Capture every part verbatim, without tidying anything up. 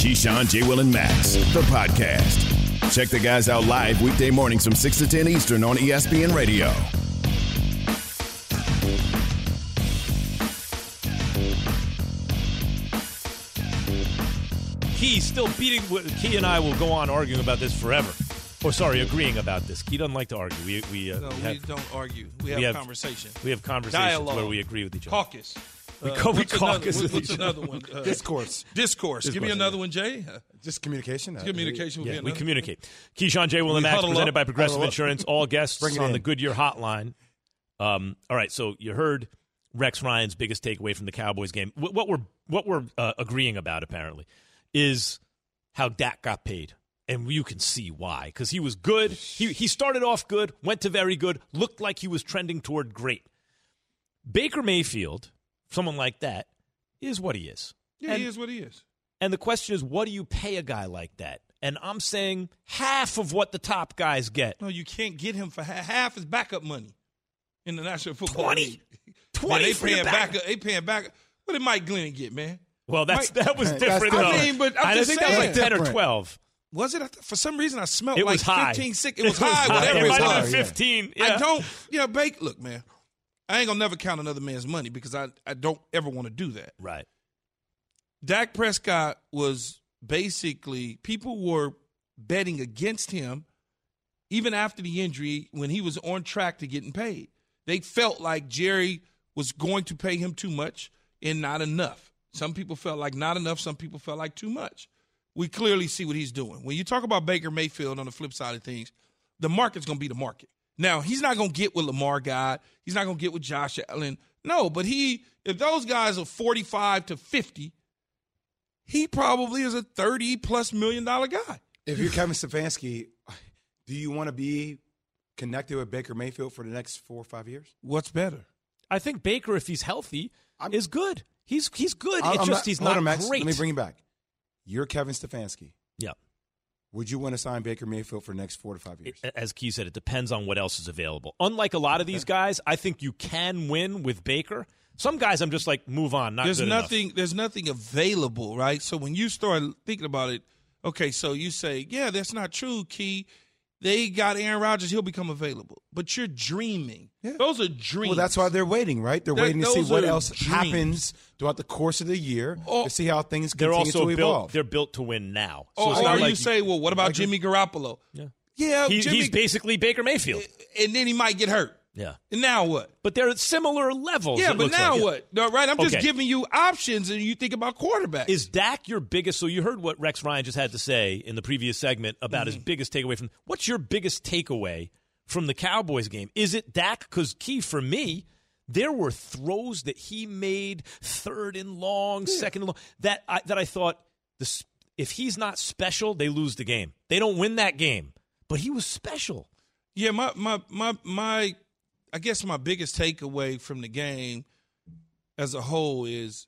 Keyshawn, J. Will, and Max, the podcast. Check the guys out live weekday mornings from six to ten Eastern on E S P N Radio. Key still beating. Key and I will go on arguing about this forever. Or sorry, agreeing about this. Key doesn't like to argue. We we, uh, no, we, we have, don't argue. We have, we have conversation. We have conversations Dialogue. where we agree with each other. Caucus. We, Uh, co- we what's caucus another, with what's each another other. one? Uh, Discourse. Discourse. Give me Discourse, another yeah. one, Jay. Uh, Just communication. communication. Yeah, would be we another. communicate. Keyshawn, J. Will, and We Max, huddle presented up. by Progressive Huddle up. Insurance. All guests Bring it on in. the Goodyear Hotline. Um, all right, so you heard Rex Ryan's biggest takeaway from the Cowboys game. What, what we're what we're uh, agreeing about apparently is how Dak got paid. And you can see why, because he was good. He he started off good, went to very good, looked like he was trending toward great. Baker Mayfield, someone like that, is what he is. Yeah, and, he is what he is. And the question is, what do you pay a guy like that? And I'm saying half of what the top guys get. No, you can't get him for half, half his backup money in the National Football twenty. League. twenty Man, they for paying your back. backup. They paying back. What did Mike Glennon get, man? Well, that's Mike- that was That's different. different. though. I mean, but I'm I just think that was like saying. ten or Different. twelve. Was it? For some reason, I smelled It like was high. fifteen, six. It was high, high. whatever It it might was. have been yeah. fifteen. I Yeah. don't, yeah, Bake, look, man, I ain't going to never count another man's money because I, I don't ever want to do that. Right. Dak Prescott was basically, people were betting against him even after the injury when he was on track to getting paid. They felt like Jerry was going to pay him too much and not enough. Some people felt like not enough. Some people felt like too much. We clearly see what he's doing. When you talk about Baker Mayfield on the flip side of things, the market's going to be the market. Now, he's not going to get what Lamar got. He's not going to get what Josh Allen. No, but he, if those guys are forty-five to fifty, he probably is a thirty-plus million dollar guy. If you're Kevin Stefanski, do you want to be connected with Baker Mayfield for the next four or five years? What's better? I think Baker, if he's healthy, I'm- is good. He's he's good. I'm It's just not- he's hold not on, Max. great. Let me bring you back. You're Kevin Stefanski. Yeah. Would you want to sign Baker Mayfield for the next four to five years? As Key said, it depends on what else is available. Unlike a lot of these guys, I think you can win with Baker. Some guys, I'm just like, move on. Not There's good nothing. enough. There's nothing available, right? So when you start thinking about it, okay, so you say, yeah, that's not true, Key. They got Aaron Rodgers; he'll become available. But you're dreaming. Yeah. Those are dreams. Well, that's why they're waiting, right? They're That- waiting to see those what are else dreams. happens throughout the course of the year Oh, to see how things They're continue also to built. evolve. They're built to win now. So Or, it's or not you like say, well, what about Jimmy Garoppolo? Yeah. Yeah, he, Jimmy, he's basically Baker Mayfield. and then he might get hurt. Yeah. And now what? But they're at similar levels. Yeah, it but looks now like. what? No, right? I'm just Okay. giving you options, and you think about quarterbacks. Is Dak your biggest? So you heard what Rex Ryan just had to say in the previous segment about Mm-hmm. his biggest takeaway from. What's your biggest takeaway from the Cowboys game? Is it Dak? Because Key for me, there were throws that he made third and long, Yeah. second and long that I, that I thought this. If he's not special, they lose the game. They don't win that game. But he was special. Yeah, my my my my I guess my biggest takeaway from the game as a whole is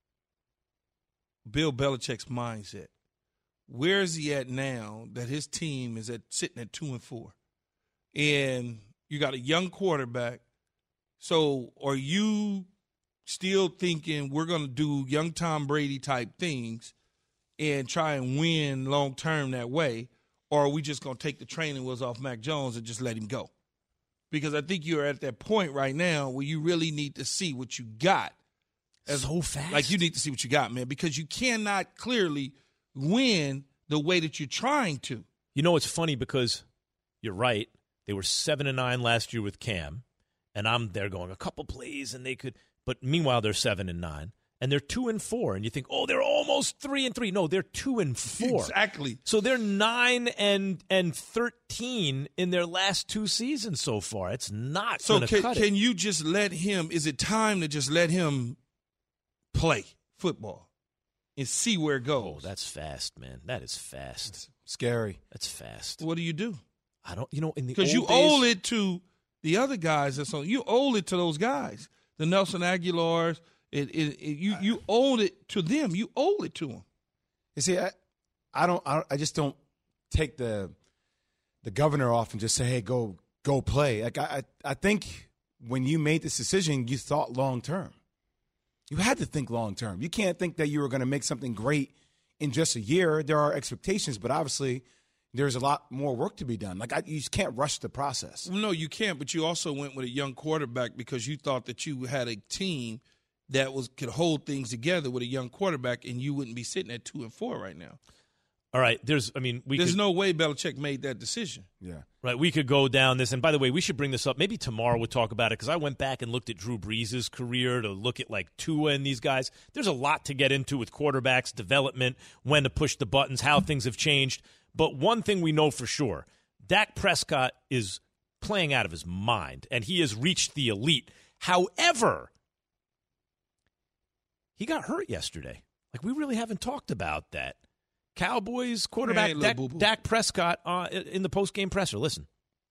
Bill Belichick's mindset. Where is he at now that his team is at sitting at two and four? And you got a young quarterback. So are you still thinking we're gonna do young Tom Brady type things and try and win long term that way? Or are we just going to take the training wheels off Mac Jones and just let him go? Because I think you're at that point right now where you really need to see what you got. As, So fast. Like, you need to see what you got, man, because you cannot clearly win the way that you're trying to. You know, it's funny because you're right. They were seven and nine last year with Cam, and I'm there going a couple plays, and they could. But meanwhile, they're seven and nine, and they're two and four, and you think, oh, they're almost three and three. No, they're two and four. Exactly. So they're nine and and thirteen in their last two seasons so far. It's not So going to can, cut it. can you just let him – is it time to just let him play football and see where it goes? Oh, that's fast, man. That is fast. Scary. That's fast. What do you do? I don't. You know, in the Because you old days, owe it to the other guys that's on. You owe it to those guys, the Nelson Aguilars. It, it, it, you you owe it to them. You owe it to them. You see, I, I don't, I don't, I just don't take the the governor off and just say, "Hey, go, go play." Like I, I, I think when you made this decision, you thought long term. You had to think long term. You can't think that you were going to make something great in just a year, there are expectations, but obviously there's a lot more work to be done. Like, I, you just can't rush the process. Well, no, you can't, but you also went with a young quarterback because you thought that you had a team that was could hold things together with a young quarterback, and you wouldn't be sitting at two and four right now. All right, there's, I mean, we There's could, no way Belichick made that decision. Yeah. right, we could go down this. And by the way, we should bring this up. Maybe tomorrow we'll talk about it because I went back and looked at Drew Brees' career to look at, like, Tua and these guys. There's a lot to get into with quarterbacks, development, when to push the buttons, how things have changed. But one thing we know for sure, Dak Prescott is playing out of his mind, and he has reached the elite. However, he got hurt yesterday. Like, we really haven't talked about that. Cowboys quarterback Hey, Dak, boo-boo. Dak Prescott uh, in the post-game presser. Listen.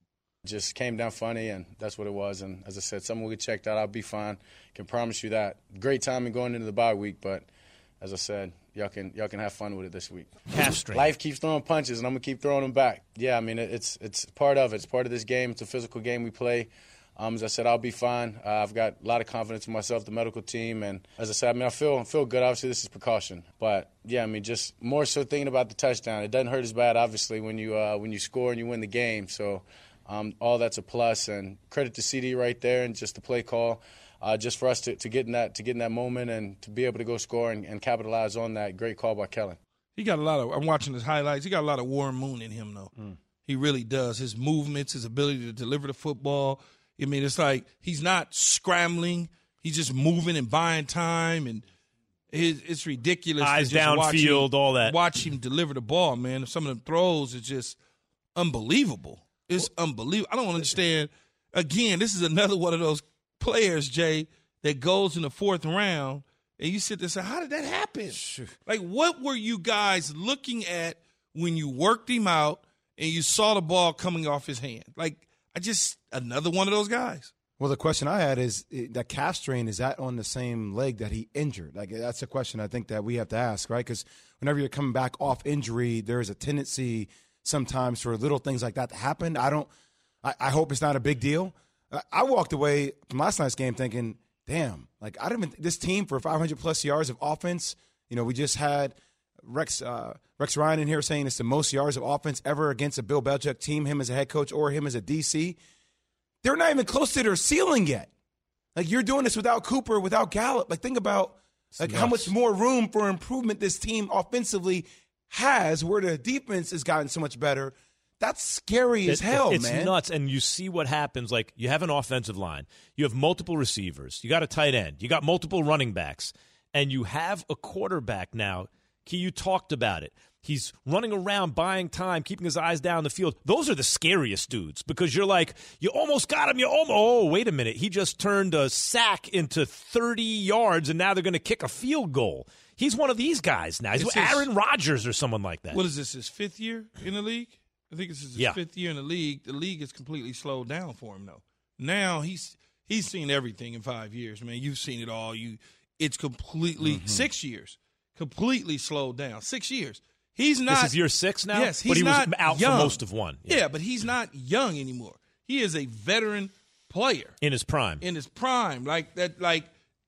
Just came down funny, and that's what it was. And as I said, someone will get checked out. I'll be fine. Can promise you that. Great timing going into the bye week, but as I said, y'all can y'all can have fun with it this week. Calf strain. Life keeps throwing punches, and I'm gonna keep throwing them back. Yeah, I mean it, it's it's part of it. It's part of this game. It's a physical game we play. Um, as I said, I'll be fine. Uh, I've got a lot of confidence in myself, the medical team, and as I said, I mean I feel I feel good. Obviously, this is precaution, but yeah, I mean just more so thinking about the touchdown. It doesn't hurt as bad, obviously, when you uh, when you score and you win the game. So um, all that's a plus, and credit to C D right there, and just the play call. Uh, just for us to, to get in that to get in that moment and to be able to go score and, and capitalize on that. Great call by Kellen. He got a lot of. I'm watching his highlights. He got a lot of Warren Moon in him, though. Mm. He really does. His movements, his ability to deliver the football. I mean, it's like he's not scrambling. He's just moving and buying time, and it's, it's ridiculous. Eyes to just watch downfield, him, all that. Watch him deliver the ball, man. Some of them throws is just unbelievable. It's unbelievable. I don't understand. Again, this is another one of those players, Jay, that goes in the fourth round, and you sit there and say, how did that happen? Like, what were you guys looking at when you worked him out and you saw the ball coming off his hand? Like, I just – another one of those guys. Well, the question I had is that calf strain, is that on the same leg that he injured? Like, that's a question I think that we have to ask, right? Because whenever you're coming back off injury, there is a tendency sometimes for little things like that to happen. I don't I, – I hope it's not a big deal. I, I walked away from last night's game thinking, damn, like I don't even – this team for five hundred plus yards of offense, you know, we just had Rex uh, Rex Ryan in here saying it's the most yards of offense ever against a Bill Belichick team, him as a head coach or him as a D C. They're not even close to their ceiling yet. Like, you're doing this without Cooper, without Gallup. Like, think about like how much more room for improvement this team offensively has, where the defense has gotten so much better. That's scary as It- hell, it's man. It's nuts, and you see what happens. Like, you have an offensive line. You have multiple receivers. You got a tight end. You got multiple running backs. And you have a quarterback now. Key, you talked about it. He's running around, buying time, keeping his eyes down the field. Those are the scariest dudes because you're like, you almost got him. You almost, oh, wait a minute. He just turned a sack into thirty yards, and now they're going to kick a field goal. He's one of these guys now. He's It's his- Aaron Rodgers or someone like that. What is this, his fifth year in the league? I think this is his Yeah. fifth year in the league. The league has completely slowed down for him, though. Now he's he's seen everything in five years, man. You've seen it all. You, It's completely mm-hmm. six years, completely slowed down. Six years. He's not. This is year six now? Yes, he's but he not was out young. for most of one. Yeah. yeah, but he's not young anymore. He is a veteran player In his prime. in his prime. Like that. Like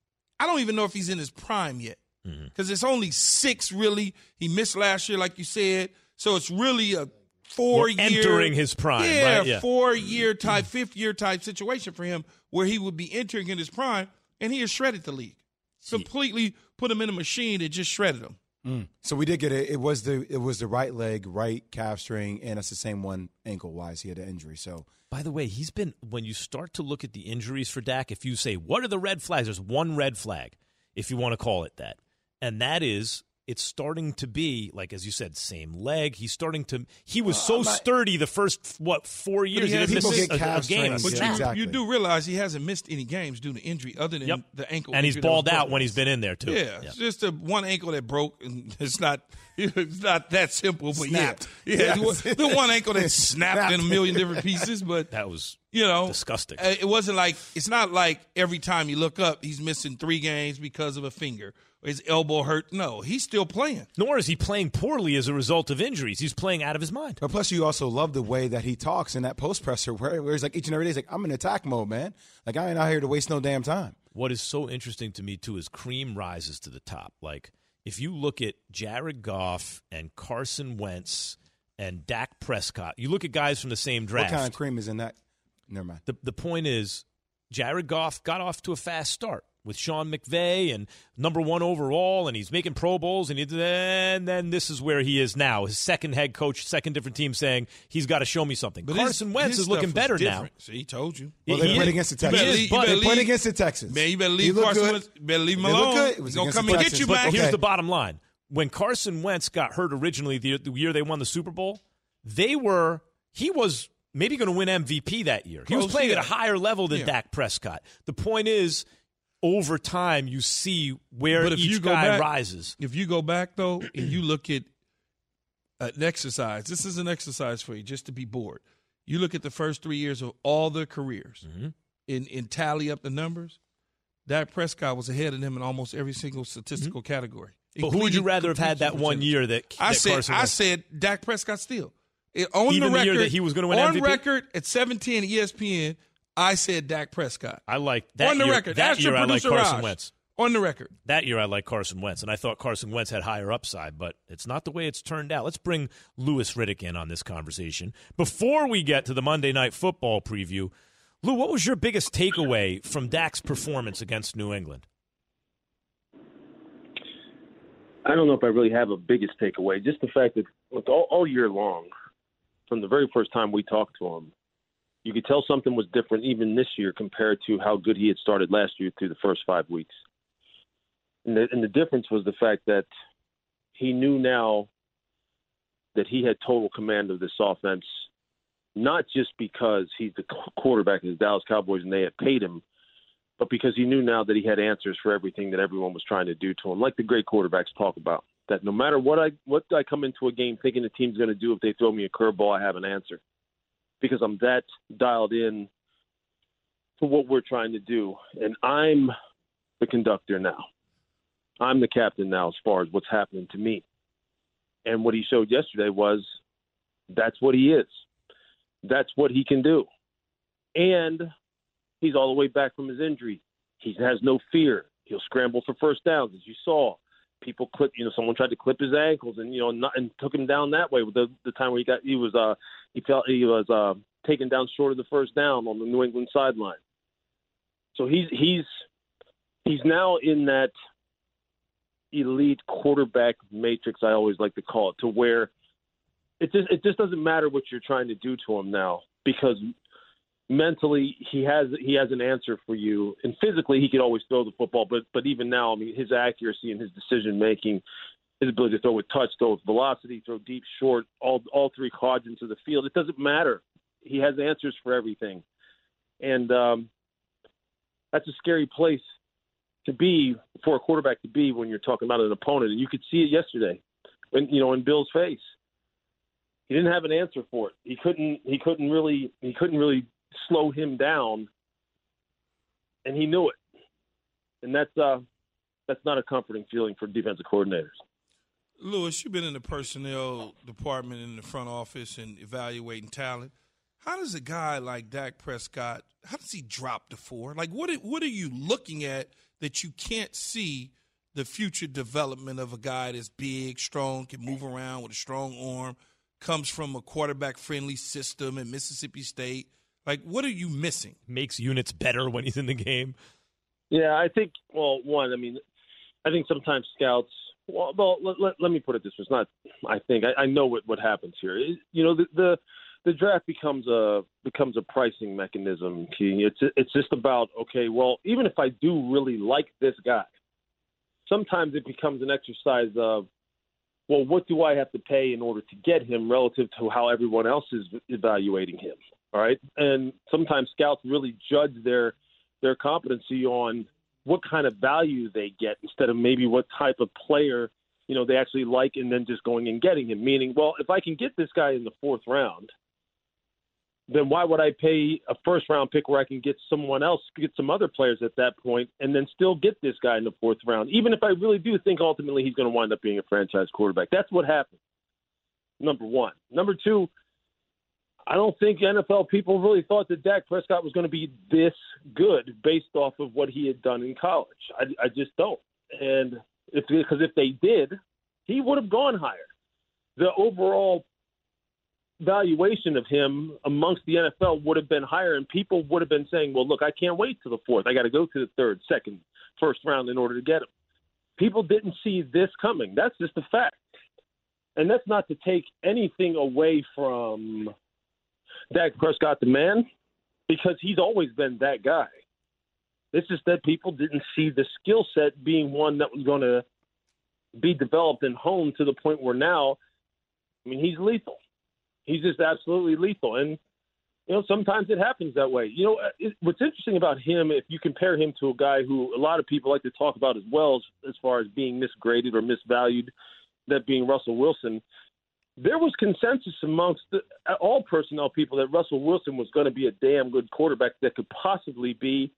I don't even know if he's in his prime yet because mm-hmm. it's only six. Really, he missed last year, like you said. So it's really a four We're year entering his prime. Yeah, right? yeah. four year type, fifth year type situation for him, where he would be entering in his prime, and he has shredded the league. Completely put him in a machine and just shredded him. Mm. So we did get it. It was the it was the right leg, right calf string, and it's the same one ankle wise. He had an injury. So by the way, he's been when you start to look at the injuries for Dak, if you say what are the red flags, there's one red flag, if you want to call it that, and that is it's starting to be like as you said, same leg. He's starting to. He was so not, sturdy the first what four years. He He didn't people miss get a, calf a game. strains, But yeah. you, Exactly. you do realize he hasn't missed any games due to injury other than Yep. the ankle. And he's injury that was balled out broken. when he's been in there too. Yeah, yeah. it's just a one ankle that broke, and it's not it's not that simple. But Snapped. yeah, yeah, Yes. the one ankle that snapped in a million different pieces. But That was you know, disgusting. uh, It wasn't like it's not like every time you look up, he's missing three games because of a finger. His elbow hurt. No, he's still playing. Nor is he playing poorly as a result of injuries. He's playing out of his mind. But plus, you also love the way that he talks in that post presser, where, where he's like each and every day, he's like, I'm in attack mode, man. Like, I ain't out here to waste no damn time. What is so interesting to me, too, is Cream rises to the top. Like, if you look at Jared Goff and Carson Wentz and Dak Prescott, you look at guys from the same draft. What kind of cream is in that? Never mind. The, the point is, Jared Goff got off to a fast start with Sean McVay and number one overall, and he's making Pro Bowls, and, he, and then this is where he is now. His second head coach, second different team saying he's got to show me something. But Carson his, Wentz his is looking better different. now. See, he told you. Well, they played against the Texans. Leave, they leave, played against the Texans. Man, you better leave Carson good. Wentz. Better leave him They alone. Good. It was He's going to come the and Texans. get you But back. here's the bottom line. When Carson Wentz got hurt originally the, the year they won the Super Bowl, they were he was maybe going to win M V P that year. He was Close, playing yeah. at a higher level than Yeah. Dak Prescott. The point is, over time, you see where But if each you go guy back- rises. If you go back, though, and you look at an exercise, this is an exercise for you just to be bored. You look at the first three years of all their careers Mm-hmm. and, and tally up the numbers, Dak Prescott was ahead of them in almost every single statistical Mm-hmm. category. But who would you including rather have had that completion one percentage. year that, I that said, Carson I Wentz? said Dak Prescott still. It, on Even the the record, year that he was gonna win on M V P? record at seven ten E S P N, I said Dak Prescott. I like that on the year, record. That Ask year your I like producer, Carson Raj. Wentz. On the record. That year I like Carson Wentz, and I thought Carson Wentz had higher upside, but it's not the way it's turned out. Let's bring Louis Riddick in on this conversation. Before we get to the Monday Night Football preview, Lou, what was your biggest takeaway from Dak's performance against New England? I don't know if I really have a biggest takeaway. Just the fact that look, all, all year long, from the very first time we talked to him, you could tell something was different even this year compared to how good he had started last year through the first five weeks. And the, and the difference was the fact that he knew now that he had total command of this offense, not just because he's the quarterback of the Dallas Cowboys and they had paid him, but because he knew now that he had answers for everything that everyone was trying to do to him, like the great quarterbacks talk about, that no matter what I what I come into a game thinking the team's going to do, if they throw me a curveball, I have an answer because I'm that dialed in to what we're trying to do. And I'm the conductor now. I'm the captain now as far as what's happening to me. And what he showed yesterday was that's what he is. That's what he can do. And he's all the way back from his injury. He has no fear. He'll scramble for first downs, as you saw. People clip, you know, someone tried to clip his ankles and, you know, not, and took him down that way with the, the time where he got, he was, uh, he felt he was uh, taken down short of the first down on the New England sideline. So he's, he's, he's now in that elite quarterback matrix, I always like to call it, to where it just, it just doesn't matter what you're trying to do to him now because mentally he has he has an answer for you, and physically he could always throw the football, but but even now, I mean, his accuracy and his decision making, his ability to throw with touch, throw with velocity, throw deep, short, all all three quadrants of the field, it doesn't matter. He has answers for everything, and um, that's a scary place to be for a quarterback to be when you're talking about an opponent, and you could see it yesterday, when you know in Bill's face. He didn't have an answer for it. He couldn't. He couldn't really. He couldn't really slow him down, and he knew it. And that's uh, that's not a comforting feeling for defensive coordinators. Louis, you've been in the personnel department in the front office and evaluating talent. How does a guy like Dak Prescott, how does he drop to four? Like, what are, what are you looking at that you can't see the future development of a guy that's big, strong, can move around with a strong arm, comes from a quarterback-friendly system at Mississippi State? Like, what are you missing? Makes units better when he's in the game. Yeah, I think, well, one, I mean, I think sometimes scouts, well, well let, let, let me put it this way. It's not, I think, I, I know what, what happens here. It, you know, the, the the draft becomes a becomes a pricing mechanism. It's it's just about, okay, well, even if I do really like this guy, sometimes it becomes an exercise of, well, what do I have to pay in order to get him relative to how everyone else is evaluating him? All right. And sometimes scouts really judge their their competency on what kind of value they get instead of maybe what type of player, you know, they actually like and then just going and getting him. Meaning, well, if I can get this guy in the fourth round, then why would I pay a first round pick where I can get someone else, get some other players at that point, and then still get this guy in the fourth round, even if I really do think ultimately he's going to wind up being a franchise quarterback? That's what happened, number one. Number two, I don't think N F L people really thought that Dak Prescott was going to be this good based off of what he had done in college. I, I just don't. And If because if they did, he would have gone higher. The overall valuation of him amongst the N F L would have been higher, and people would have been saying, well, look, I can't wait to the fourth. I got to go to the third, second, first round in order to get him. People didn't see this coming. That's just a fact. And that's not to take anything away from Dak Prescott, the man, because he's always been that guy. It's just that people didn't see the skill set being one that was going to be developed and honed to the point where now, I mean, he's lethal. He's just absolutely lethal. And, you know, sometimes it happens that way. You know, it, what's interesting about him, if you compare him to a guy who a lot of people like to talk about as well as, as far as being misgraded or misvalued, that being Russell Wilson, there was consensus amongst the, all personnel people that Russell Wilson was going to be a damn good quarterback that could possibly be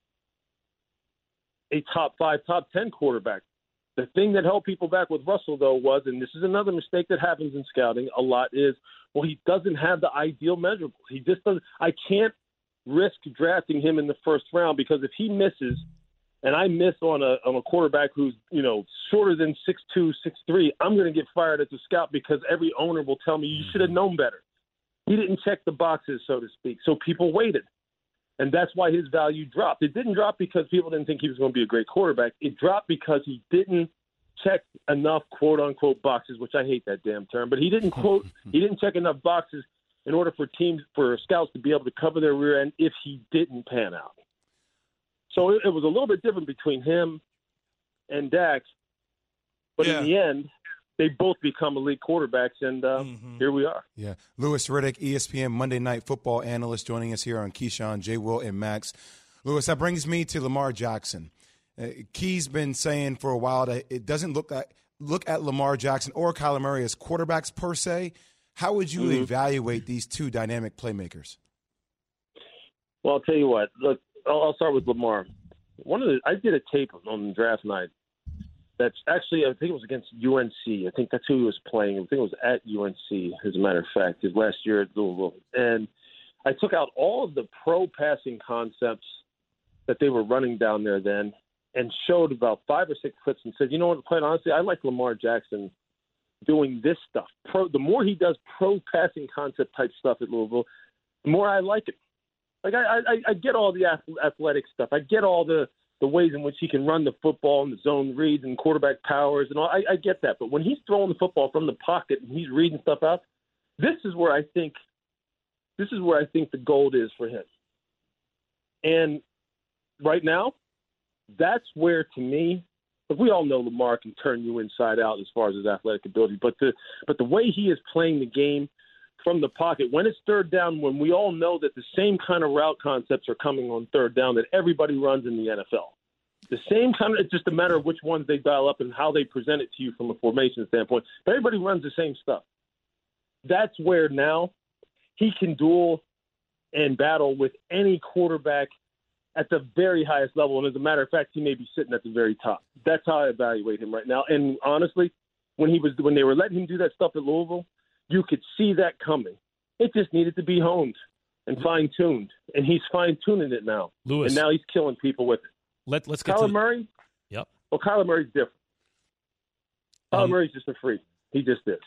a top five, top ten quarterback. The thing that held people back with Russell, though, was, and this is another mistake that happens in scouting a lot, is, well, he doesn't have the ideal measurables. He just doesn't. I can't risk drafting him in the first round because if he misses, and I miss on a on a quarterback who's, you know, shorter than six two, six three, I'm going to get fired as a scout because every owner will tell me you should have known better. He didn't check the boxes, so to speak. So people waited. And that's why his value dropped. It didn't drop because people didn't think he was going to be a great quarterback. It dropped because he didn't check enough quote unquote boxes, which I hate that damn term, but he didn't quote he didn't check enough boxes in order for teams for scouts to be able to cover their rear end if he didn't pan out. So it, it was a little bit different between him and Dak, but yeah. in the end, they both become elite quarterbacks, and uh, mm-hmm. here we are. Yeah, Louis Riddick, E S P N Monday Night Football analyst, joining us here on Keyshawn, J. Will, and Max. Louis, that brings me to Lamar Jackson. Uh, Key's been saying for a while that it doesn't look at look at Lamar Jackson or Kyler Murray as quarterbacks per se. How would you mm-hmm. evaluate these two dynamic playmakers? Well, I'll tell you what. Look, I'll, I'll start with Lamar. One of the I did a tape on draft night. That's actually, I think it was against U N C. I think that's who he was playing. I think it was at U N C, as a matter of fact, his last year at Louisville. And I took out all of the pro passing concepts that they were running down there then and showed about five or six clips and said, you know what, quite honestly, I like Lamar Jackson doing this stuff. Pro, the more he does pro passing concept type stuff at Louisville, the more I like it. Like, I, I, I get all the athletic stuff. I get all the the ways in which he can run the football and the zone reads and quarterback powers and all. I, I get that. But when he's throwing the football from the pocket and he's reading stuff out, this is where I think this is where I think the gold is for him. And right now, that's where, to me, but we all know Lamar can turn you inside out as far as his athletic ability. But the but the way he is playing the game from the pocket, when it's third down, when we all know that the same kind of route concepts are coming on third down that everybody runs in the N F L. The same kind of, it's just a matter of which ones they dial up and how they present it to you from a formation standpoint. But everybody runs the same stuff. That's where now he can duel and battle with any quarterback at the very highest level. And as a matter of fact, he may be sitting at the very top. That's how I evaluate him right now. And honestly, when he was when they were letting him do that stuff at Louisville, you could see that coming. It just needed to be honed and fine-tuned, and he's fine-tuning it now. Louis. And now he's killing people with it. Let, let's get Kyler to Murray? Yep. Well, Kyler Murray's different. Kyler Um, Murray's just a freak. He just is.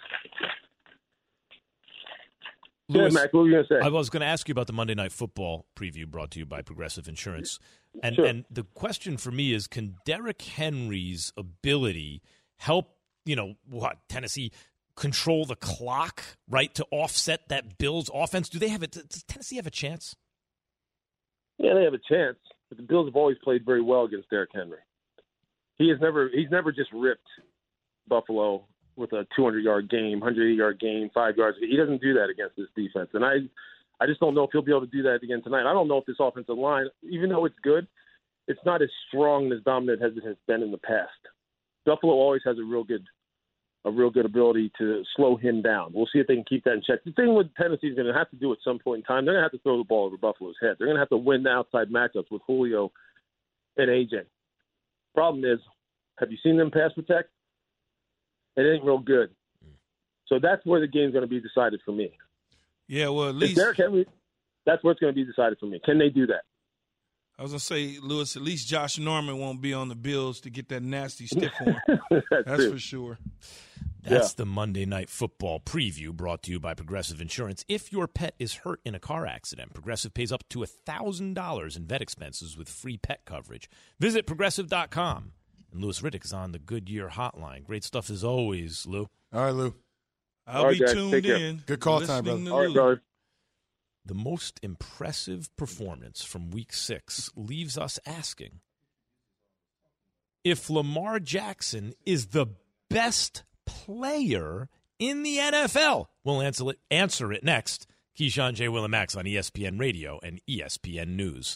Louis, yeah, Mac, what were you going to say? I was going to ask you about the Monday Night Football preview brought to you by Progressive Insurance. And, Sure. and the question for me is, can Derrick Henry's ability help, you know, what, Tennessee – control the clock, right, to offset that Bills offense? Do they have it? Does Tennessee have a chance? Yeah, they have a chance. But the Bills have always played very well against Derrick Henry. He has never he's never just ripped Buffalo with a two hundred yard game, one hundred eighty yard game, five yards. He doesn't do that against this defense. And I I just don't know if he'll be able to do that again tonight. I don't know if this offensive line, even though it's good, it's not as strong and as dominant as it has been in the past. Buffalo always has a real good a real good ability to slow him down. We'll see if they can keep that in check. The thing with Tennessee is going to have to do at some point in time, they're going to have to throw the ball over Buffalo's head. They're going to have to win the outside matchups with Julio and A J. Problem is, have you seen them pass protect? It ain't real good. So that's where the game's going to be decided for me. Yeah, well, at If least Derrick Henry, that's where it's going to be decided for me. Can they do that? I was going to say, Lewis, at least Josh Norman won't be on the Bills to get that nasty stiff arm. That's, That's it. for sure. That's Yeah. the Monday Night Football preview brought to you by Progressive Insurance. If your pet is hurt in a car accident, Progressive pays up to one thousand dollars in vet expenses with free pet coverage. Visit Progressive dot com. And Louis Riddick is on the Goodyear hotline. Great stuff as always, Lou. All right, Lou. I'll All right, be guys, tuned take care. in. Good call time, listening brother. to All right, Lou. brother. The most impressive performance from week six leaves us asking if Lamar Jackson is the best player in the N F L. We'll answer it, answer it next. Keyshawn, J. Will, and Max on E S P N Radio and E S P N News.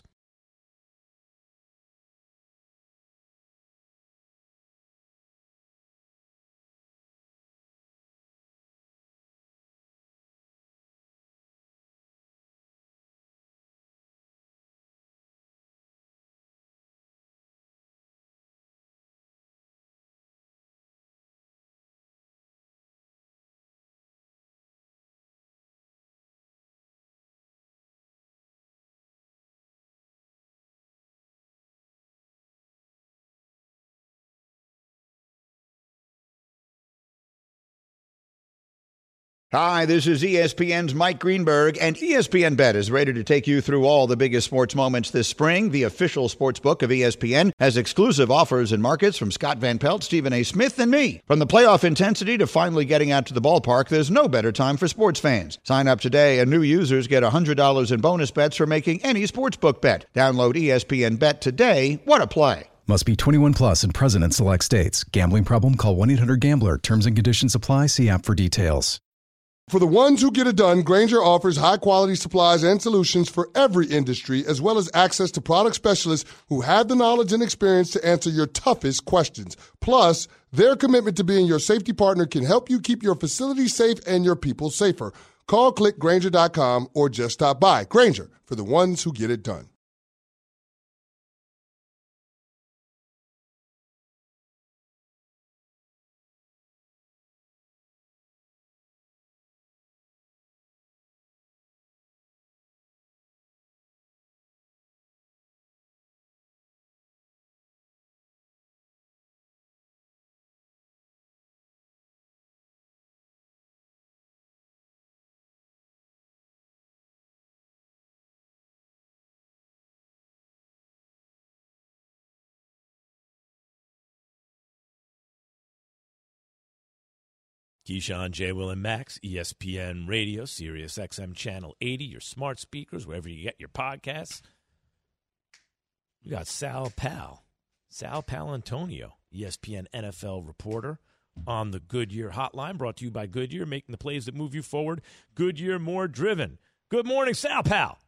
Hi, this is E S P N's Mike Greenberg, and E S P N Bet is ready to take you through all the biggest sports moments this spring. The official sports book of E S P N has exclusive offers and markets from Scott Van Pelt, Stephen A. Smith, and me. From the playoff intensity to finally getting out to the ballpark, there's no better time for sports fans. Sign up today, and new users get one hundred dollars in bonus bets for making any sportsbook bet. Download E S P N Bet today. What a play. Must be twenty-one plus and present in select states. Gambling problem? Call one eight hundred gambler. Terms and conditions apply. See app for details. For the ones who get it done, Grainger offers high-quality supplies and solutions for every industry, as well as access to product specialists who have the knowledge and experience to answer your toughest questions. Plus, their commitment to being your safety partner can help you keep your facility safe and your people safer. Call, click Grainger dot com, or just stop by. Grainger, for the ones who get it done. Keyshawn, J. Will, and Max, E S P N Radio, Sirius X M Channel eighty, your smart speakers, wherever you get your podcasts. We got Sal Pal, Sal Palantonio, E S P N N F L reporter, on the Goodyear hotline, brought to you by Goodyear, making the plays that move you forward. Goodyear, more driven. Good morning, Sal Pal.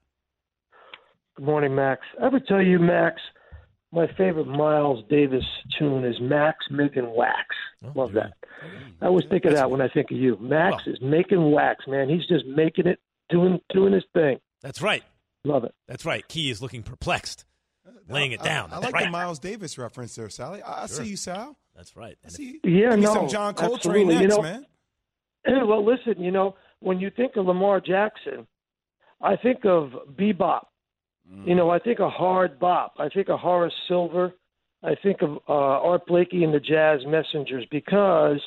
Good morning, Max. I ever tell you, Max, my favorite Miles Davis tune is Max Making Wax. Oh, Love yeah. that. I always think of that when I think of you. Max well, is making wax, man. He's just making it, doing doing his thing. That's right. Love it. That's right. Key is looking perplexed, laying it down. I, I That's like right. the Miles Davis reference there, Sally. I, I Sure. see you, Sal. That's right. I And see if- you. Yeah, Give me no, some John Coltrane absolutely. next, You know, man. Well, listen, you know, when you think of Lamar Jackson, I think of bebop. Mm. You know, I think of hard bop. I think of Horace Silver. I think of uh, Art Blakey and the Jazz Messengers, because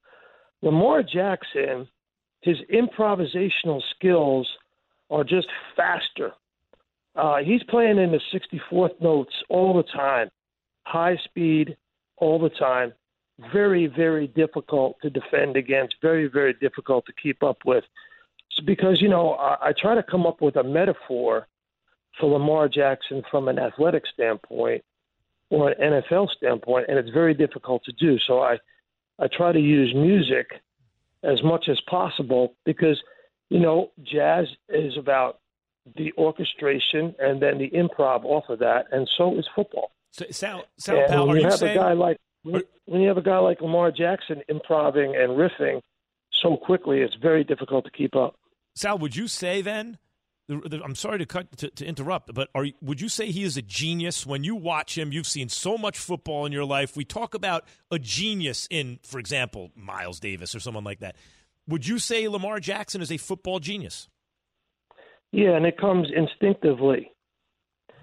Lamar Jackson, his improvisational skills are just faster. Uh, he's playing in the sixty-fourth notes all the time, high speed all the time. Very, very difficult to defend against, very, very difficult to keep up with. It's because, you know, I, I try to come up with a metaphor for Lamar Jackson from an athletic standpoint or an N F L standpoint, and it's very difficult to do. So I, I try to use music as much as possible because, you know, jazz is about the orchestration and then the improv off of that, and so is football. So, Sal, Sal And Pal, when are you you have saying? a guy like when you have a guy like Lamar Jackson improving and riffing so quickly, it's very difficult to keep up. Sal, would you say then? The, the, I'm sorry to cut to, to interrupt, but are would you say he is a genius? When you watch him, you've seen so much football in your life. We talk about a genius in, for example, Miles Davis or someone like that. Would you say Lamar Jackson is a football genius? Yeah, and it comes instinctively.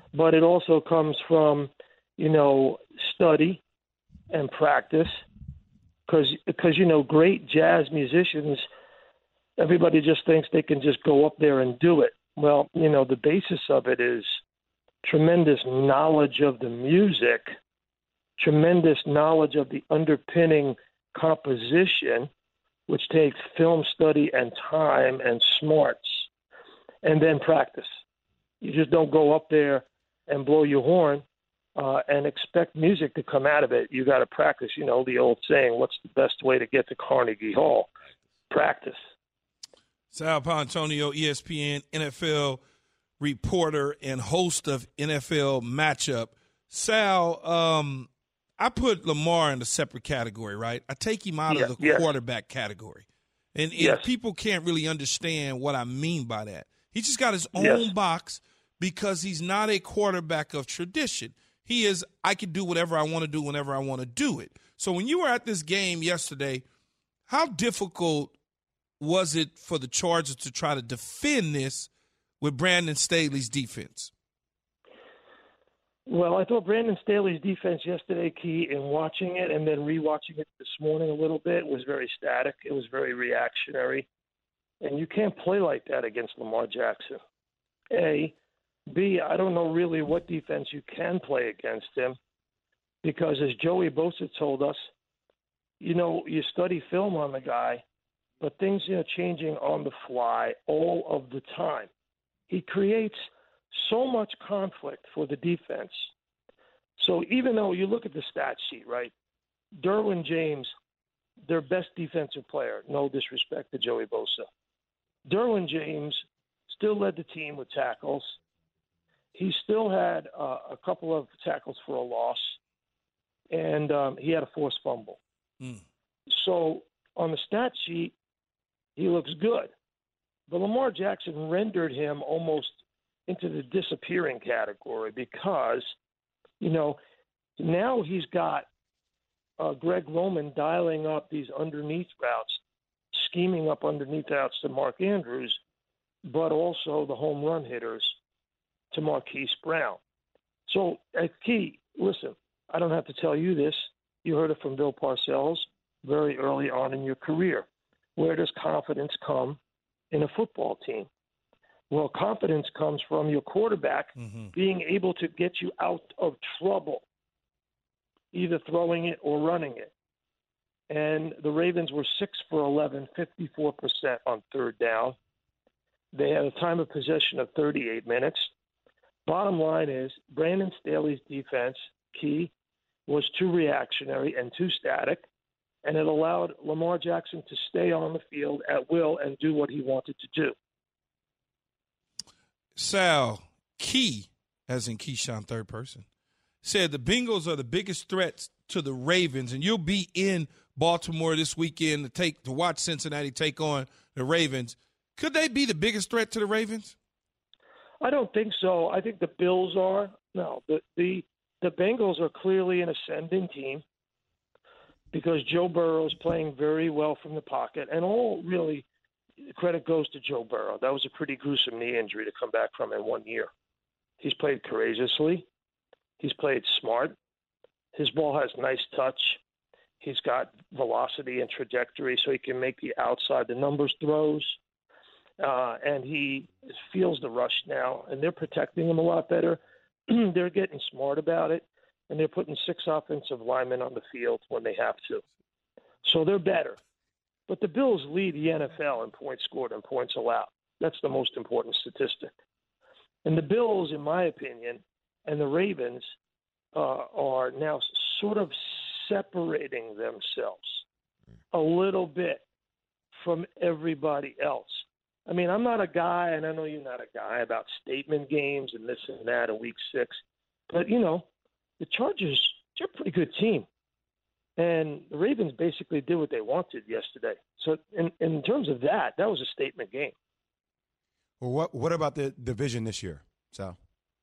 but it also comes from, you know, study and practice. Because, because you know, great jazz musicians, everybody just thinks they can just go up there and do it. Well, you know, the basis of it is tremendous knowledge of the music, tremendous knowledge of the underpinning composition, which takes film study and time and smarts, and then practice. You just don't go up there and blow your horn uh, and expect music to come out of it. You got to practice. You know, the old saying, what's the best way to get to Carnegie Hall? Practice. Sal Paolantonio, E S P N N F L reporter and host of N F L Matchup. Sal, um, I put Lamar in a separate category, right? I take him out yeah, of the yes. quarterback category. And, and yes. people can't really understand what I mean by that. He just got his own yes. box because he's not a quarterback of tradition. He is, I can do whatever I want to do whenever I want to do it. So when you were at this game yesterday, how difficult was it for the Chargers to try to defend this with Brandon Staley's defense? Well, I thought Brandon Staley's defense yesterday, Key, in watching it and then rewatching it this morning a little bit, was very static. It was very reactionary. And you can't play like that against Lamar Jackson. A. B, I don't know really what defense you can play against him because, as Joey Bosa told us, you know, you study film on the guy, but things are changing on the fly all of the time. He creates so much conflict for the defense. So even though you look at the stat sheet, right, Derwin James, their best defensive player, no disrespect to Joey Bosa. Derwin James still led the team with tackles. He still had uh, a couple of tackles for a loss, and um, he had a forced fumble. Mm. So on the stat sheet, he looks good. But Lamar Jackson rendered him almost into the disappearing category because, you know, now he's got uh, Greg Roman dialing up these underneath routes, scheming up underneath routes to Mark Andrews, but also the home run hitters to Marquise Brown. So, at Key, listen, I don't have to tell you this. You heard it from Bill Parcells very early on in your career. Where does confidence come in a football team? Well, confidence comes from your quarterback mm-hmm. being able to get you out of trouble, either throwing it or running it. And the Ravens were six for eleven, fifty-four percent on third down. They had a time of possession of thirty-eight minutes. Bottom line is Brandon Staley's defense, Key, was too reactionary and too static, and it allowed Lamar Jackson to stay on the field at will and do what he wanted to do. Sal, Key, as in Keyshawn third person, said the Bengals are the biggest threats to the Ravens, and you'll be in Baltimore this weekend to take to watch Cincinnati take on the Ravens. Could they be the biggest threat to the Ravens? I don't think so. I think the Bills are. No, the the, the Bengals are clearly an ascending team because Joe Burrow is playing very well from the pocket, and all really credit goes to Joe Burrow. That was a pretty gruesome knee injury to come back from in one year. He's played courageously. He's played smart. His ball has nice touch. He's got velocity and trajectory, so he can make the outside the numbers throws. Uh, and he feels the rush now, and they're protecting him a lot better. They're getting smart about it, and they're putting six offensive linemen on the field when they have to. So they're better. But the Bills lead the N F L in points scored and points allowed. That's the most important statistic. And the Bills, in my opinion, and the Ravens uh, are now sort of separating themselves a little bit from everybody else. I mean, I'm not a guy, and I know you're not a guy, about statement games and this and that in week six. But, you know, the Chargers, they're a pretty good team. And the Ravens basically did what they wanted yesterday. So in, in terms of that, that was a statement game. Well, what what about the division this year, Sal?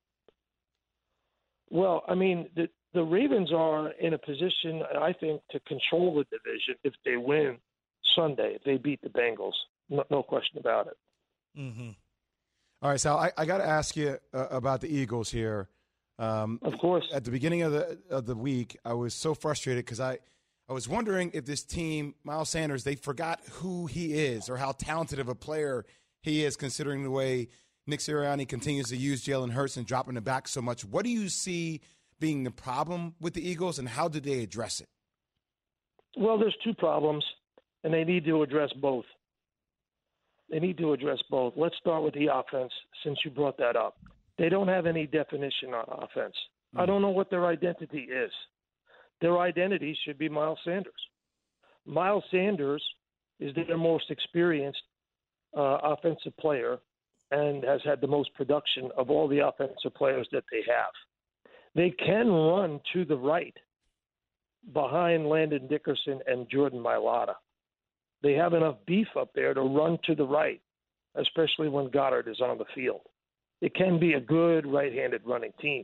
Well, I mean, the, the Ravens are in a position, I think, to control the division if they win Sunday, if they beat the Bengals. No, no question about it. Mm-hmm. All right, Sal, I, I got to ask you uh, about the Eagles here. Um, of course. At the beginning of the of the week, I was so frustrated because I, I was wondering if this team, Miles Sanders, they forgot who he is or how talented of a player he is, considering the way Nick Sirianni continues to use Jalen Hurts and dropping the back so much. What do you see being the problem with the Eagles, and how did they address it? Well, there's two problems, and they need to address both. They need to address both. Let's start with the offense, since you brought that up. They don't have any definition on offense. Mm. I don't know what their identity is. Their identity should be Miles Sanders. Miles Sanders is their most experienced uh, offensive player and has had the most production of all the offensive players that they have. They can run to the right behind Landon Dickerson and Jordan Mailata. They have enough beef up there to run to the right, especially when Goddard is on the field. It can be a good right-handed running team.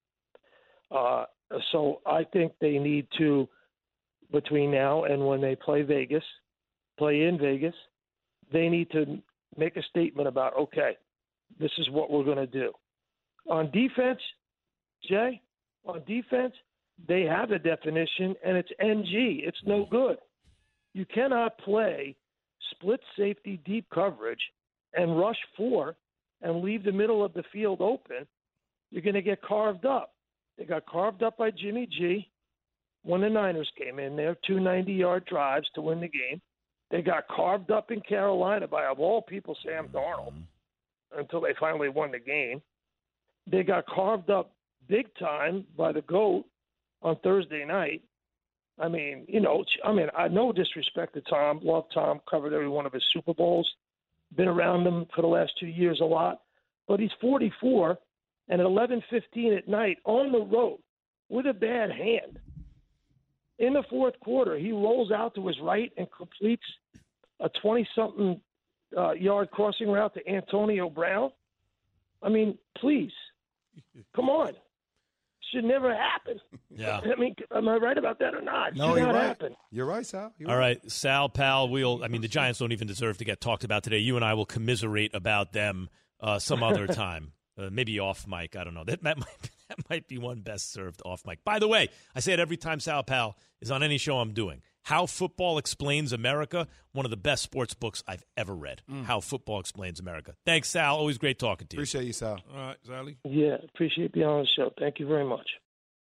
Uh, so I think they need to, between now and when they play Vegas, play in Vegas, they need to make a statement about, okay, this is what we're going to do. On defense, Jay, on defense, they have a definition, and it's N G. It's no good. You cannot play split safety deep coverage and rush four and leave the middle of the field open. You're going to get carved up. They got carved up by Jimmy G when the Niners came in there, two ninety-yard drives to win the game. They got carved up in Carolina by, of all people, Sam Darnold, until they finally won the game. They got carved up big time by the GOAT on Thursday night. I mean, you know, I mean, I no disrespect to Tom. Love Tom. Covered every one of his Super Bowls. Been around him for the last two years a lot. But he's forty-four, and at eleven fifteen at night on the road with a bad hand, in the fourth quarter, he rolls out to his right and completes a twenty-something uh, yard crossing route to Antonio Brown. I mean, please, come on. Should never happen. Yeah. I mean, am I right about that or not? No, Should you're not right. happen. You're right, Sal. You're All right, Sal, pal, we'll, I mean, the Giants don't even deserve to get talked about today. You and I will commiserate about them uh, some other time. Uh, maybe off mic. I don't know. That, that, might, that might be one best served off mic. By the way, I say it every time Sal Pal is on any show I'm doing. How Football Explains America, one of the best sports books I've ever read. Mm. How Football Explains America. Thanks, Sal. Always great talking to you. Appreciate you, Sal. All right, Sally. Yeah, appreciate being on the show. Thank you very much.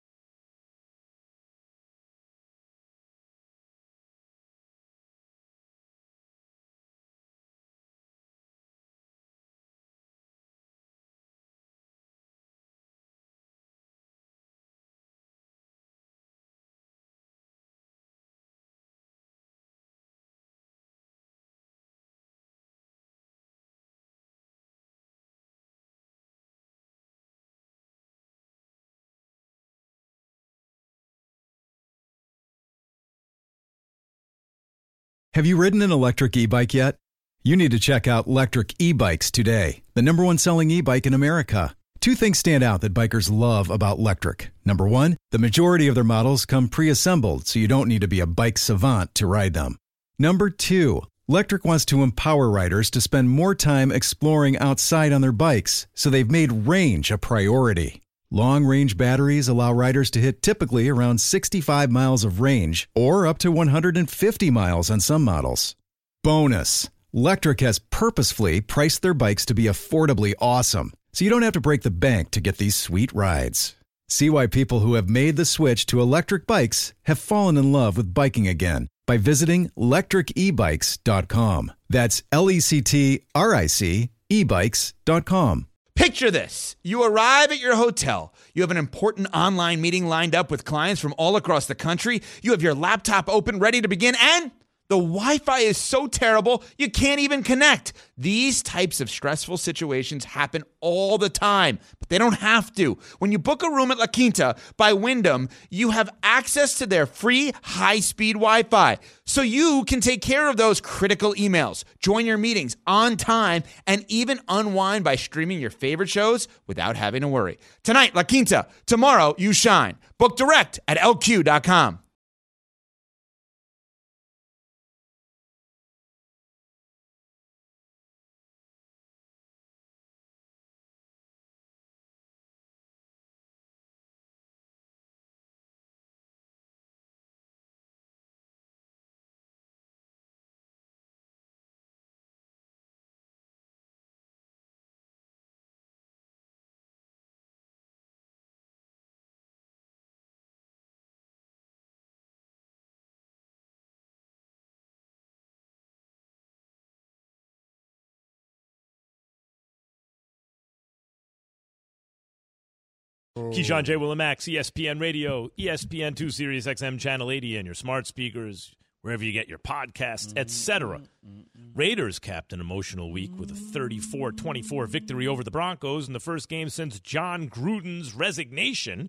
Have you ridden an electric e-bike yet? You need to check out Lectric E-Bikes today, the number one selling e-bike in America. Two things stand out that bikers love about Lectric. Number one, the majority of their models come pre-assembled, so you don't need to be a bike savant to ride them. Number two, Lectric wants to empower riders to spend more time exploring outside on their bikes, so they've made range a priority. Long-range batteries allow riders to hit typically around sixty-five miles of range or up to one hundred fifty miles on some models. Bonus, Lectric has purposefully priced their bikes to be affordably awesome, so you don't have to break the bank to get these sweet rides. See why people who have made the switch to electric bikes have fallen in love with biking again by visiting lectric e bikes dot com. That's L E C T R I C e bikes dot com. Picture this. You arrive at your hotel. You have an important online meeting lined up with clients from all across the country. You have your laptop open, ready to begin, and the Wi-Fi is so terrible, you can't even connect. These types of stressful situations happen all the time, but they don't have to. When you book a room at La Quinta by Wyndham, you have access to their free high-speed Wi-Fi, so you can take care of those critical emails, join your meetings on time, and even unwind by streaming your favorite shows without having to worry. Tonight, La Quinta. Tomorrow, you shine. Book direct at L Q dot com. Keyshawn J. Willimax, E S P N Radio, E S P N two Sirius X M Channel eighty, and your smart speakers, wherever you get your podcasts, et cetera. Raiders capped an emotional week with a thirty-four twenty-four victory over the Broncos in the first game since John Gruden's resignation,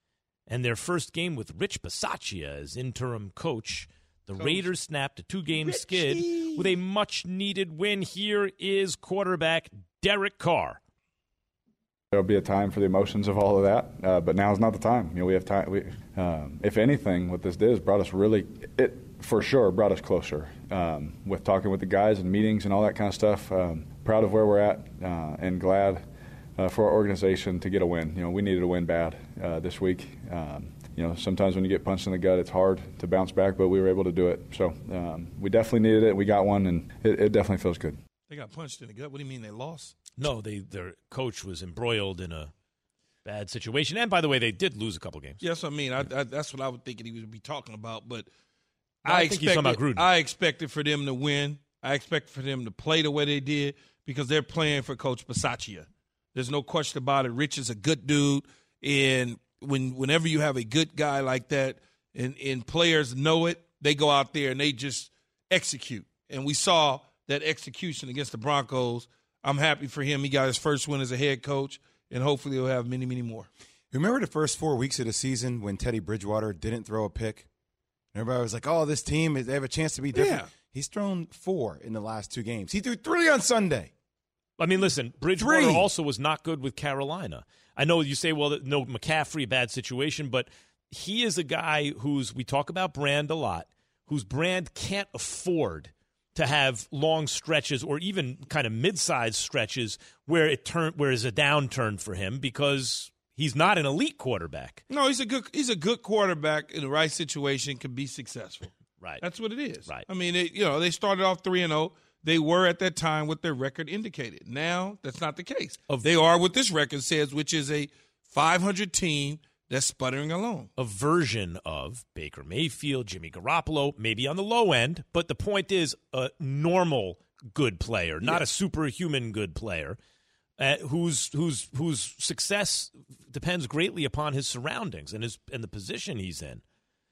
and their first game with Rich Bisaccia as interim coach. The coach. Raiders snapped a two-game Richie. skid with a much-needed win. Here is quarterback Derek Carr. There'll be a time for the emotions of all of that, uh, but now is not the time. You know, we have time. We, um, if anything, what this did is brought us really, it for sure brought us closer um, with talking with the guys and meetings and all that kind of stuff. Um, proud of where we're at uh, and glad uh, for our organization to get a win. You know, we needed a win bad uh, this week. Um, you know, sometimes when you get punched in the gut, it's hard to bounce back, but we were able to do it. So um, we definitely needed it. We got one, and it, it definitely feels good. They got punched in the gut. What do you mean they lost? No, they their coach was embroiled in a bad situation. And, by the way, they did lose a couple games. Yes, I mean, I, I, that's what I would think he would be talking about. But no, I, I expected, about Gruden. I expected for them to win. I expected for them to play the way they did because they're playing for Coach Bisaccia. There's no question about it. Rich is a good dude. And when whenever you have a good guy like that and, and players know it, they go out there and they just execute. And we saw that execution against the Broncos. I'm happy for him. He got his first win as a head coach, and hopefully he'll have many, many more. Remember the first four weeks of the season when Teddy Bridgewater didn't throw a pick? Everybody was like, oh, this team, they have a chance to be different. Yeah. He's thrown four in the last two games. He threw three on Sunday. I mean, listen, Bridgewater Three. also was not good with Carolina. I know you say, well, no, McCaffrey, bad situation, but he is a guy who's, we talk about brand a lot, whose brand can't afford to have long stretches or even kind of mid-sized stretches where it turn where is a downturn for him because he's not an elite quarterback. No, he's a good he's a good quarterback in the right situation can be successful. Right. That's what it is. Right. I mean, it, you know, they started off three and oh. They were at that time what their record indicated. Now, that's not the case. Of, they are what this record says, which is a five hundred team that's sputtering along. A version of Baker Mayfield, Jimmy Garoppolo, maybe on the low end, but the point is a normal good player, not yeah. a superhuman good player, uh, whose whose whose success depends greatly upon his surroundings and his and the position he's in.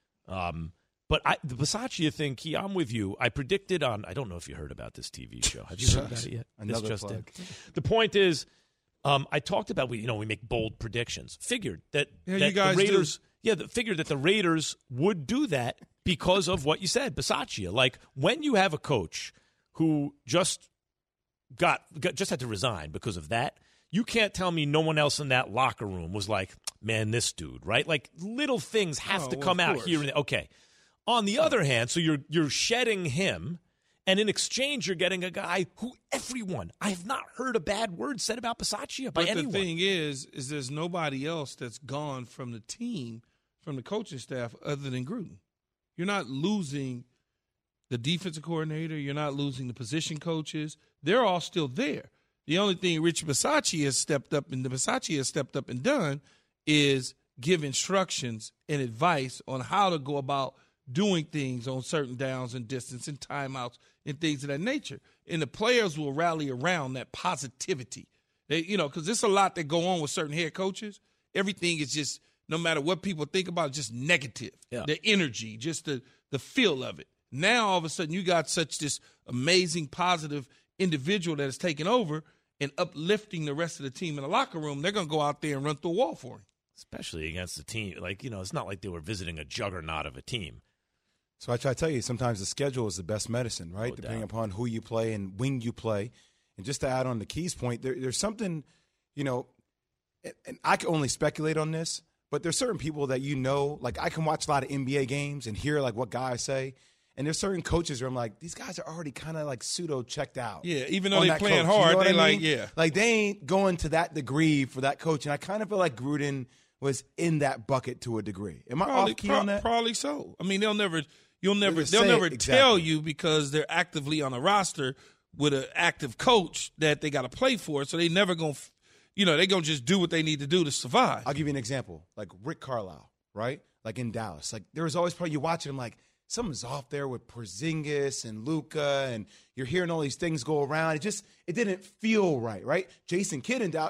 Um, but I, the Bisaccia thing, Key, I'm with you. I predicted on. I don't know if you heard about this T V show. Have you heard about it yet? Another this just plug. did. The point is. Um, I talked about we, you know, we make bold predictions. Figured that, yeah, that you guys the Raiders, do. yeah, the, figured that the Raiders would do that because of what you said, Bisaccia. Like when you have a coach who just got, got just had to resign because of that, you can't tell me no one else in that locker room was like, man, this dude, right? Like little things have oh, to well, come out course. here and there. Okay. On the other hand, so you're you're shedding him. And in exchange, you're getting a guy who everyone, I have not heard a bad word said about Bisaccia by but anyone. But the thing is, is there's nobody else that's gone from the team, from the coaching staff, other than Gruden. You're not losing the defensive coordinator. You're not losing the position coaches. They're all still there. The only thing Rich Bisaccia has stepped up and the Bisaccia has stepped up and done is give instructions and advice on how to go about doing things on certain downs and distance and timeouts and things of that nature. And the players will rally around that positivity. They, you know, because there's a lot that go on with certain head coaches. Everything is just, no matter what people think about, just negative. Yeah. The energy, just the, the feel of it. Now, all of a sudden, you got such this amazing, positive individual that is taking over and uplifting the rest of the team in the locker room. They're going to go out there and run through a wall for him. Especially against the team. Like, you know, it's not like they were visiting a juggernaut of a team. So I try to tell you, sometimes the schedule is the best medicine, right? No Depending doubt. upon who you play and when you play. And just to add on the Keys point, there, there's something, you know, and, and I can only speculate on this, but there's certain people that you know, like I can watch a lot of N B A games and hear like what guys say. And there's certain coaches where I'm like, these guys are already kind of like pseudo checked out. Yeah, even though on they that playing coach. You hard, know what they I like, mean? yeah. Like they ain't going to that degree for that coach. And I kind of feel like Gruden was in that bucket to a degree. Am I Probably, off key pro- on that? Probably so. I mean, they'll never, you'll never, just they'll say never it, tell exactly. you because they're actively on a roster with an active coach that they got to play for. So they never gonna, you know, they gonna just do what they need to do to survive. I'll give you an example, like Rick Carlisle, right? Like in Dallas, like there was always probably you watching him like something's off there with Porzingis and Luka, and you're hearing all these things go around. It just it didn't feel right, right? Jason Kidd in Dallas, like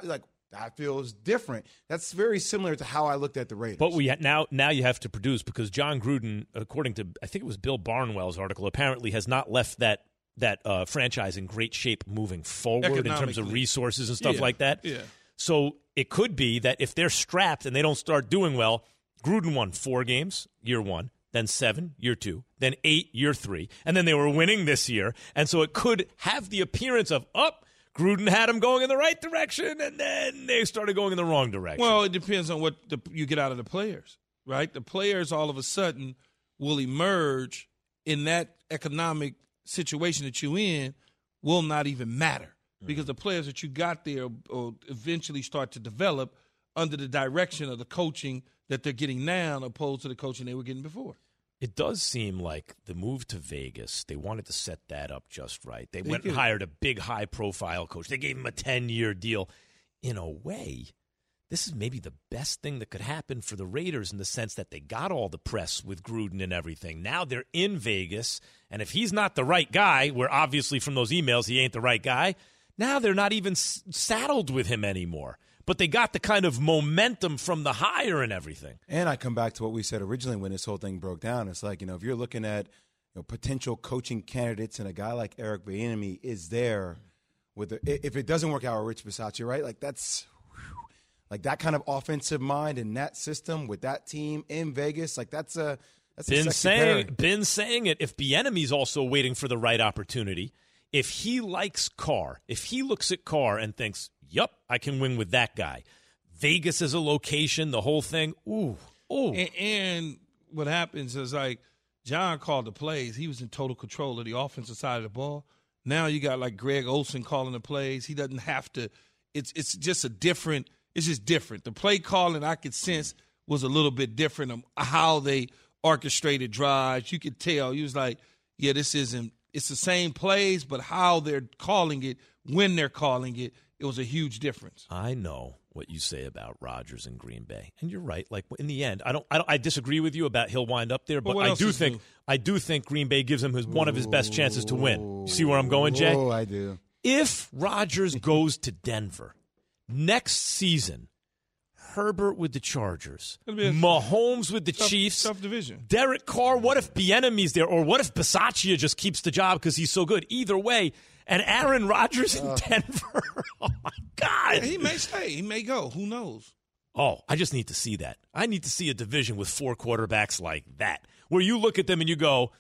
That feels different. That's very similar to how I looked at the Raiders. But we ha- now now you have to produce because John Gruden, according to I think it was Bill Barnwell's article, apparently has not left that that uh, franchise in great shape moving forward in terms of resources and stuff yeah. like that. Yeah. So it could be that if they're strapped and they don't start doing well, Gruden won four games year one, then seven year two, then eight year three, and then they were winning this year, and so it could have the appearance of up. Oh, Gruden had them going in the right direction, and then they started going in the wrong direction. Well, it depends on what the, you get out of the players, right? The players all of a sudden will emerge in that economic situation that you're in will not even matter because the players that you got there will eventually start to develop under the direction of the coaching that they're getting now opposed to the coaching they were getting before. It does seem like the move to Vegas, they wanted to set that up just right. They, They went and could. hired a big, high-profile coach. They gave him a ten-year deal. In a way, this is maybe the best thing that could happen for the Raiders in the sense that they got all the press with Gruden and everything. Now they're in Vegas, and if he's not the right guy, where obviously from those emails he ain't the right guy, now they're not even s- saddled with him anymore. But they got the kind of momentum from the hire and everything. And I come back to what we said originally when this whole thing broke down. It's like, you know, if you're looking at you know, potential coaching candidates and a guy like Eric Bieniemy is there with the, if it doesn't work out with Rich Bisaccia, right? Like that's whew, like that kind of offensive mind in that system with that team in Vegas. Like that's a that's a Been sexy saying, pairing. been saying it. If Bieniemy's also waiting for the right opportunity, if he likes Carr, if he looks at Carr and thinks, yup, I can win with that guy. Vegas as a location, the whole thing. Ooh, ooh. And, and what happens is like John called the plays. He was in total control of the offensive side of the ball. Now you got like Greg Olsen calling the plays. He doesn't have to. It's it's just a different. It's just different. The play calling I could sense was a little bit different of how they orchestrated drives. You could tell. He was like, yeah, this isn't. It's the same plays, but how they're calling it, when they're calling it, it was a huge difference. I know what you say about Rodgers and Green Bay, and you're right. Like in the end, I don't, I don't, I disagree with you about he'll wind up there, Well, but what I else do is think, new? I do think Green Bay gives him his one of his best chances to win. You see where I'm going, Jay? Oh, I do. If Rodgers goes to Denver next season, Herbert with the Chargers, It'll be a Mahomes with the tough- Chiefs, tough division. Derek Carr. What if Bieniemy's there, or what if Bisaccia just keeps the job because he's so good? Either way, and Aaron Rodgers in Denver. Oh my God, He may stay. He may go. Who knows? Oh, I just need to see that. I need to see a division with four quarterbacks like that, where you look at them and you go,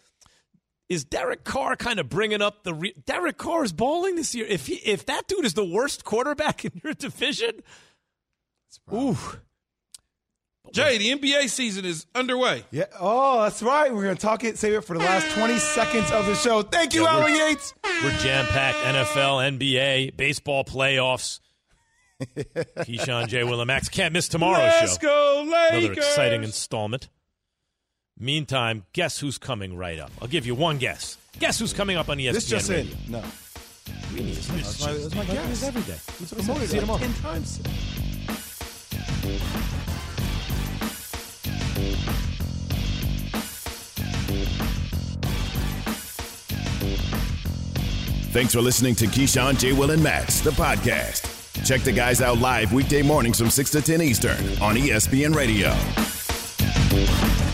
is Derek Carr kind of bringing up the re- – Derek Carr is balling this year. If he, if that dude is the worst quarterback in your division, ooh. Jay, the N B A season is underway. Yeah. Oh, that's right. We're going to talk it, save it for the last twenty seconds of the show. Thank you, Yeah, Alan we're- Yates. We're jam-packed. N F L, N B A, baseball playoffs. Keyshawn, J. Will, and Max. Can't miss tomorrow's Let's show. go, Lakers. Another exciting installment. Meantime, guess who's coming right up? I'll give you one guess. Guess who's coming up on E S P N This just Radio? in. No. Really, it's not- That's my, that's my guess. every day. It's promoted like tomorrow. ten times. Thanks for listening to Keyshawn, J. Will, and Max, the podcast. Check the guys out live weekday mornings from six to ten Eastern on E S P N Radio.